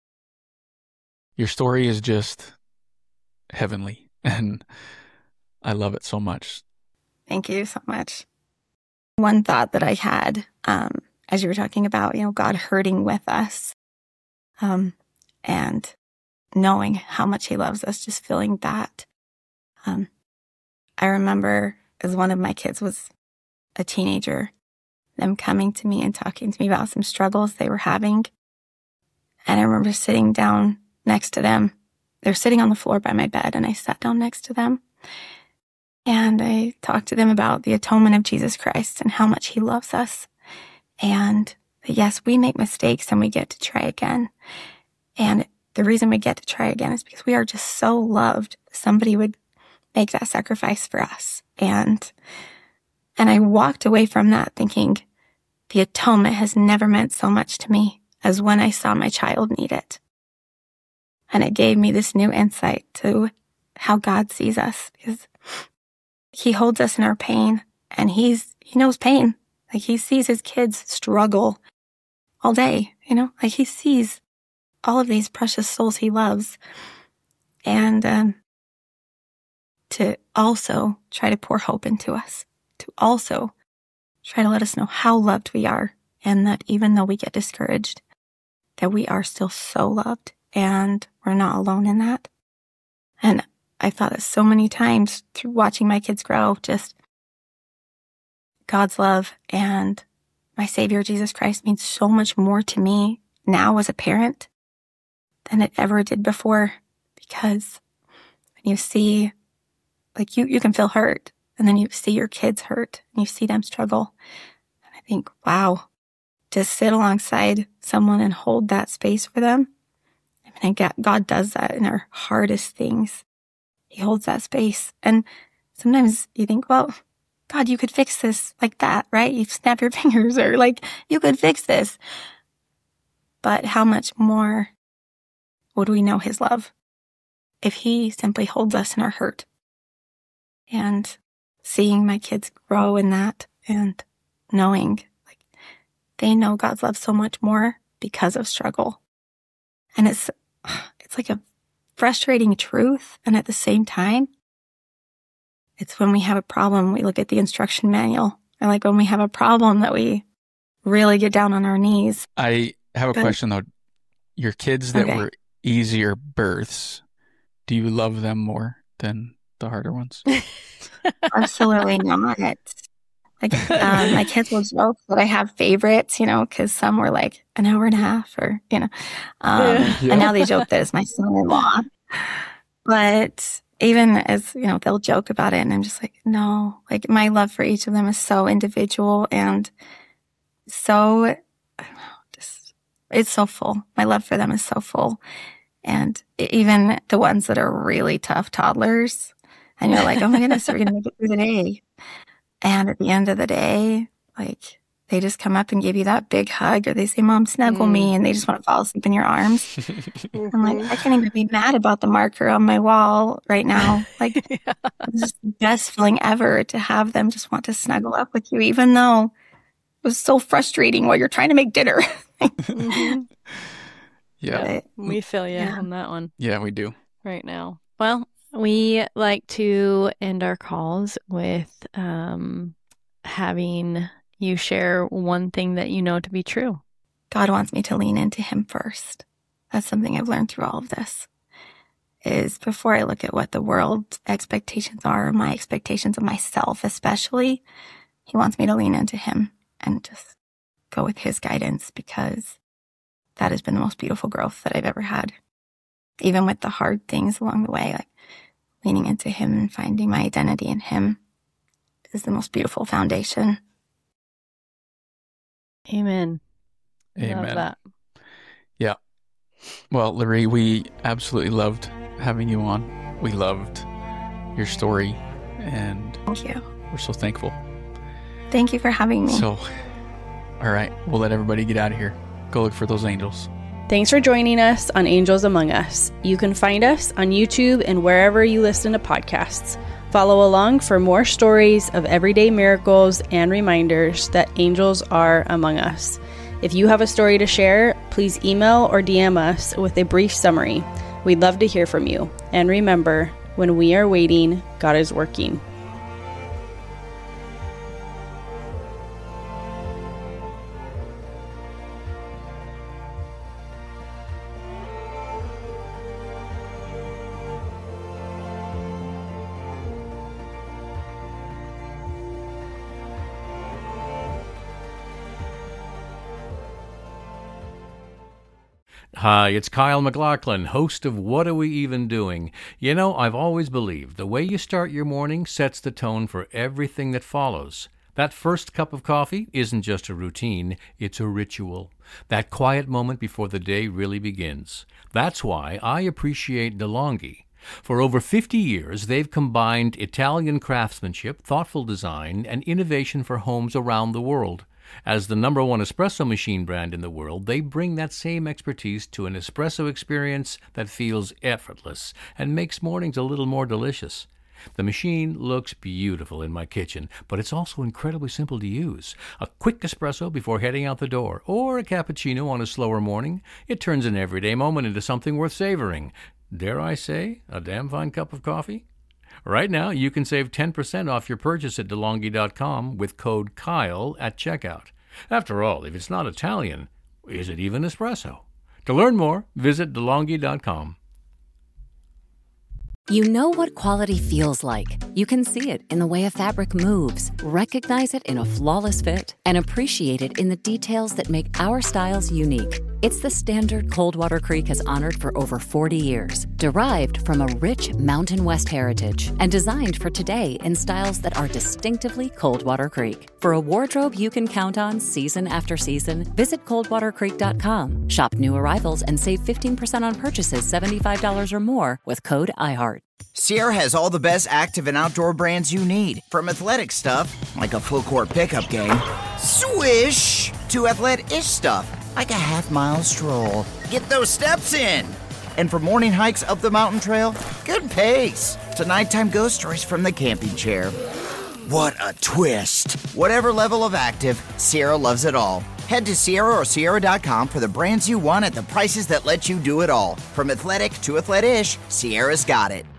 your story is just heavenly and I love it so much.
Thank you so much. One thought that I had um, as you were talking about, you know, God hurting with us um, and knowing how much he loves us, just feeling that. Um, I remember as one of my kids was a teenager, them coming to me and talking to me about some struggles they were having. And I remember sitting down next to them. They were sitting on the floor by my bed, and I sat down next to them. And I talked to them about the atonement of Jesus Christ and how much he loves us. And that, yes, we make mistakes and we get to try again. And the reason we get to try again is because we are just so loved. Somebody would make that sacrifice for us. And and I walked away from that thinking, the atonement has never meant so much to me as when I saw my child need it. And it gave me this new insight to how God sees us, because he holds us in our pain, and he's he knows pain. Like, he sees his kids struggle all day, you know, like he sees all of these precious souls he loves. And um, to also try to pour hope into us, to also try to let us know how loved we are, and that even though we get discouraged, that we are still so loved and we're not alone in that. And I thought that so many times through watching my kids grow, just God's love and my Savior, Jesus Christ, means so much more to me now as a parent than it ever did before. Because when you see, like you, you can feel hurt, and then you see your kids hurt and you see them struggle. And I think, wow, to sit alongside someone and hold that space for them. I mean, God does that in our hardest things. He holds that space. And sometimes you think, well, God, you could fix this like that, right? You snap your fingers, or like, you could fix this. But how much more would we know his love if he simply holds us in our hurt? And seeing my kids grow in that, and knowing like they know God's love so much more because of struggle. And it's it's like a frustrating truth, and at the same time, it's when we have a problem, we look at the instruction manual. Or like when we have a problem that we really get down on our knees.
I have a but, question though. Your kids that
okay.
were easier births, do you love them more than the harder ones?
Absolutely not. Like, um, my kids will joke that I have favorites, you know, because some were like an hour and a half, or, you know, um, yeah. And now they joke that it's my son-in-law. But even as, you know, they'll joke about it, and I'm just like, no, like my love for each of them is so individual and so, I don't know, just, it's so full. My love for them is so full. And even the ones that are really tough toddlers, and you're like, oh my goodness, we're going to make it through the day. And at the end of the day, like, they just come up and give you that big hug, or they say, Mom, snuggle mm. me, and they just want to fall asleep in your arms. I'm like, I can't even be mad about the marker on my wall right now. Like, yeah. It's just the best feeling ever to have them just want to snuggle up with you, even though it was so frustrating while you're trying to make dinner.
mm-hmm.
Yeah.
But, we feel you
yeah.
on that one.
Yeah, we do.
Right now. Well, we like to end our calls with um, having you share one thing that you know to be true.
God wants me to lean into him first. That's something I've learned through all of this, is before I look at what the world's expectations are, my expectations of myself especially, he wants me to lean into him and just go with his guidance, because that has been the most beautiful growth that I've ever had. Even with the hard things along the way, like leaning into him and finding my identity in him is the most beautiful foundation.
Amen.
Amen.
Love that.
Yeah. Well, Larry, we absolutely loved having you on. We loved your story, and
Thank you.
we're so thankful.
Thank you for having me.
So, all right, we'll let everybody get out of here. Go look for those angels.
Thanks for joining us on Angels Among Us. You can find us on YouTube and wherever you listen to podcasts. Follow along for more stories of everyday miracles and reminders that angels are among us. If you have a story to share, please email or D M us with a brief summary. We'd love to hear from you. And remember, when we are waiting, God is working.
Hi, it's Kyle MacLachlan, host of What Are We Even Doing? You know, I've always believed the way you start your morning sets the tone for everything that follows. That first cup of coffee isn't just a routine, it's a ritual. That quiet moment before the day really begins. That's why I appreciate DeLonghi. For over fifty years, they've combined Italian craftsmanship, thoughtful design, and innovation for homes around the world. As the number one espresso machine brand in the world, they bring that same expertise to an espresso experience that feels effortless and makes mornings a little more delicious. The machine looks beautiful in my kitchen, but it's also incredibly simple to use. A quick espresso before heading out the door, or a cappuccino on a slower morning. It turns an everyday moment into something worth savoring. Dare I say, a damn fine cup of coffee? Right now, you can save ten percent off your purchase at DeLonghi dot com with code Kyle at checkout. After all, if it's not Italian, is it even espresso? To learn more, visit DeLonghi dot com.
You know what quality feels like. You can see it in the way a fabric moves, recognize it in a flawless fit, and appreciate it in the details that make our styles unique. It's the standard Coldwater Creek has honored for over forty years, derived from a rich Mountain West heritage, and designed for today in styles that are distinctively Coldwater Creek. For a wardrobe you can count on season after season, visit Coldwater Creek dot com. Shop new arrivals and save fifteen percent on purchases seventy-five dollars or more with code iHeart.
Sierra has all the best active and outdoor brands you need, from athletic stuff, like a full court pickup game, swish, to athlete-ish stuff, like a half-mile stroll. Get those steps in. And for morning hikes up the mountain trail, good pace. To nighttime ghost stories from the camping chair. What a twist. Whatever level of active, Sierra loves it all. Head to Sierra or Sierra dot com for the brands you want at the prices that let you do it all. From athletic to athlete-ish, Sierra's got it.